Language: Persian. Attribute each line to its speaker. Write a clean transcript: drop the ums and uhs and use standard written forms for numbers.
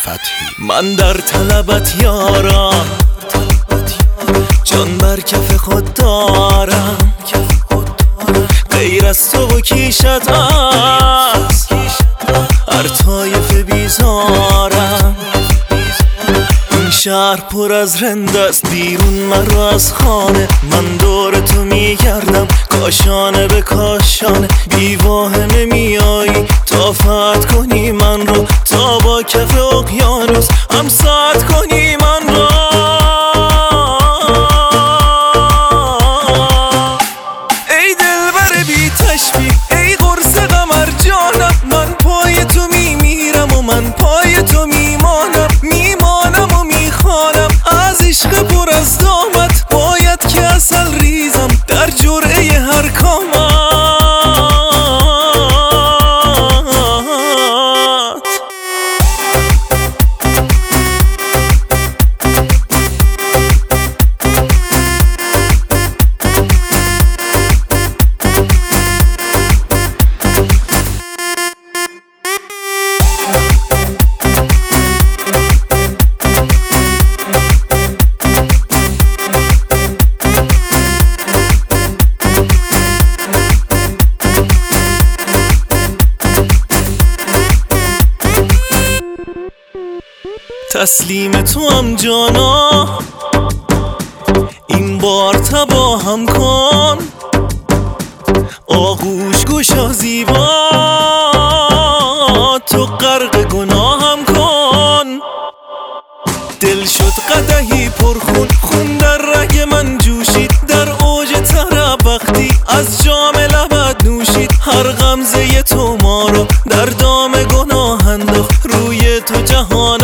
Speaker 1: من در طلبت یارم، جان بر کف خود دارم، غیر از تو و کیشت از هر طایفه بیزارم. این شهر پر از رند است، بیرون مرو از خانه، من دور تو میگردم کاشانه به کاشانه. بیواهمه میایی تا فتح کنی من رو، تا با کف اقیانوس هم ساعت کنی من رو. ای دلبر بی تشبیه، ای قرص قمر جانم، من پای تو میمیرم و من پای تو میمانم، میمانم و میخوانم از عشق پر از دامت. باید که اصل ریزم در جرعه هر کامت. تسلیم تو هم جانا، این بار تباهم کن، آغوش گشا زیبا، تو غرق گناهم کن. دل شد قدحی پرخون، خون در رگ من جوشید، در اوج طرب وقتی از جام لبت نوشید. هر غمزه تو ما رو در دام گناه انداخت، روی تو جهان